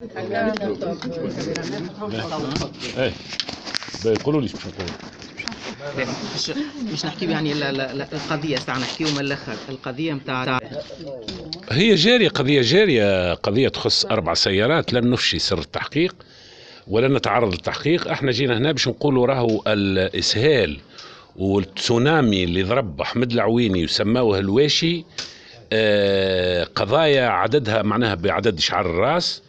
ايه بيقولوا لي مش نقول. مش نحكيو يعني لا القضيه ساعه نحكيو من الاخر القضيه نتاع هي جاريه، قضيه جاريه، قضيه تخص 4 سيارات. لن نفشي سر التحقيق ولن نتعرض للتحقيق. احنا جينا هنا باش نقولوا راهو الاسهال والتسونامي اللي ضرب احمد العويني وسماوه الواشي قضايا عددها معناها بعدد شعر الراس،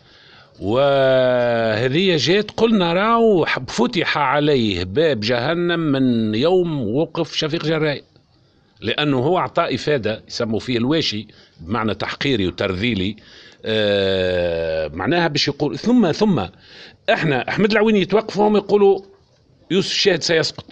وهذه جات قلنا راهو فتح عليه باب جهنم من يوم وقف شفيق جراي، لأنه هو أعطى إفادة يسموا فيه الواشي بمعنى تحقيري وترذيلي. معناها باش يقول ثم احنا أحمد العويني يتوقفوا هم يقولوا يوسف الشاهد سيسقط.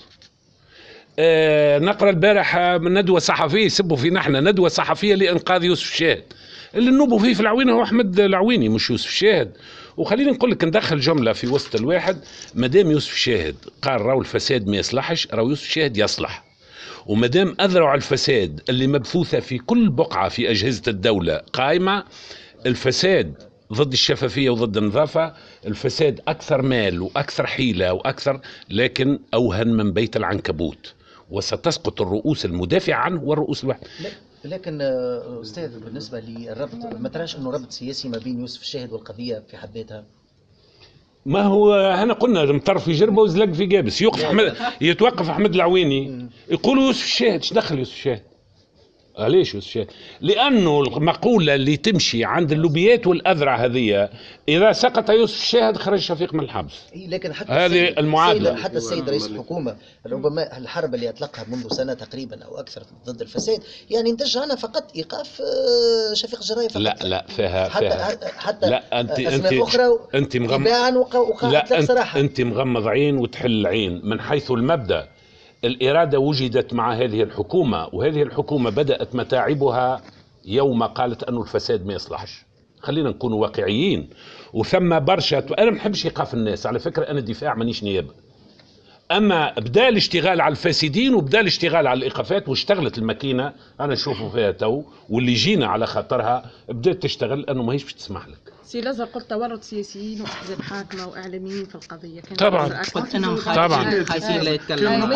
نقرأ البارح من ندوة صحفية يسبوا فينا احنا ندوة صحفية لإنقاذ يوسف الشاهد. اللي نوبوا فيه في العوينة هو أحمد العويني مش يوسف الشاهد. وخليني نقول لك ندخل جملة في وسط الواحد، مادام يوسف الشاهد قال راهو الفساد ما يصلحش، راهو يوسف الشاهد يصلح. ومادام أذرع الفساد اللي مبثوثة في كل بقعة في أجهزة الدولة قائمة، الفساد ضد الشفافية وضد النظافة، الفساد أكثر مال وأكثر حيلة وأكثر، لكن أوهن من بيت العنكبوت، وستسقط الرؤوس المدافعة عنه والرؤوس الواحد. لكن أستاذ بالنسبة للربط، ما تراش أنه ربط سياسي ما بين يوسف الشاهد والقضية في حد ذاتها؟ ما هو هنا قلنا مطر في جربة وزلق في جابس. يوقف أحمد، يتوقف أحمد العويني يقولوا يوسف الشاهد. ايش دخل يوسف الشاهد؟ ليش يوسف الشاهد؟ لأنه المقولة اللي تمشي عند اللوبيات والأذرع هذه، إذا سقط يوسف الشاهد خرج شفيق من الحبس. لكن حتى هذه المعادلة. حتى السيد رئيس الحكومة ربما الحرب اللي أطلقها منذ سنة تقريبا أو أكثر ضد الفساد يعني انتج عنها فقط إيقاف شفيق جراي فقط. لا فيها حتى لا أسماء أخرى أنت مغمض. لا صراحة أنت مغمض عين وتحل العين. من حيث المبدأ الإرادة وجدت مع هذه الحكومة، وهذه الحكومة بدأت متاعبها يوم قالت أن الفساد ما يصلحش. خلينا نكون واقعيين. وثم برشا، أنا ما نحبش إيقاف الناس على فكرة، أنا دفاع مانيش نيابة، أما بدأ الاشتغال على الفاسدين وبدأ الاشتغال على الإيقافات، واشتغلت الماكينة أنا نشوفوا فيها تو، واللي جينا على خاطرها بدأت تشتغل لأنه ما هيش باش تسمح لك. سي لازم قلت تورط سياسيين وأحزاب حاكمة وإعلاميين في القضية. طبعا قلت أنهم طبعا خايفين لا يتكلموا.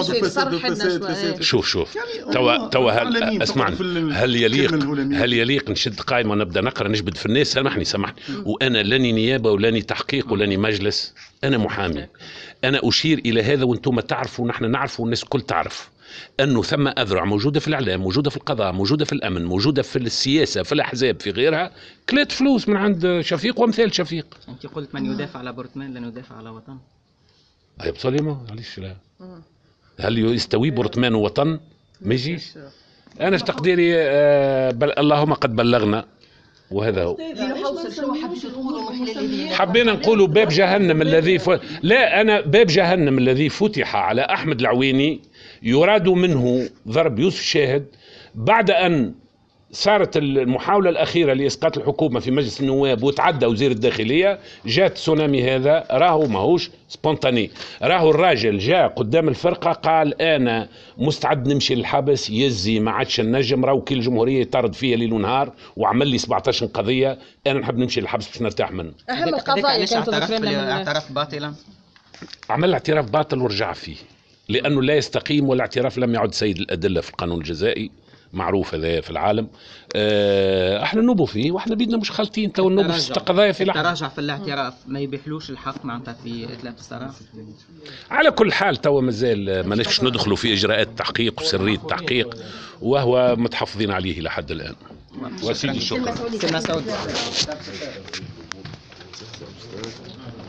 شوف توا اسمعني، هل يليق نشد قائمة ونبدأ نقرأ نجبد في الناس؟ سامحني وأنا لاني نيابة ولاني تحقيق ولاني مجلس، أنا محامي. أنا أشير إلى هذا وأنتم تعرفوا ونحن نعرف والناس الكل تعرف أنه ثم أذرع موجودة في الإعلام، موجودة في القضاء، موجودة في الأمن، موجودة في السياسة، في الأحزاب، في غيرها، كلات فلوس من عند شفيق وأمثال شفيق. أنت قلت من يدافع على برطمان لن يدافع على وطن. هاي بصليمة معليش. لا هل يستوي برطمان ووطن؟ ما يجيش. أنا في تقديري اللهم قد بلغنا، وهذا هو. حبينا نقولوا باب جهنم الذي لا، أنا باب جهنم الذي فتح على أحمد العويني يراد منه ضرب يوسف الشاهد بعد أن صارت المحاولة الأخيرة لإسقاط الحكومة في مجلس النواب وتعدى وزير الداخلية. جات تسونامي، هذا راهو ماهوش سبونتاني، راهو الراجل جاء قدام الفرقة قال أنا مستعد نمشي للحبس، يزي ما عادش النجم، راهو كل الجمهورية يطرد فيا ليل ونهار وعمل لي 17 قضية، أنا نحب نمشي للحبس باش نرتاح منه. أهم القضايا كانت اعترف باطلا، عمل اعتراف باطل ورجع فيه لأنه لا يستقيم، والاعتراف لم يعد سيد الأدلة في القانون الجزائي، معروف هذا في العالم. احنا نوبوا فيه واحنا بيدنا مش خالطين تو نوبوا في 6 قضايا في لحظه. التراجع في الاعتراف ما يبيحلوش الحق معناتها في اتلاف الصراحه. على كل حال تو مازال ما نفش ندخلوا في اجراءات التحقيق وسريه التحقيق، وهو متحفظين عليه الى حد الان. وسيدي شكرا.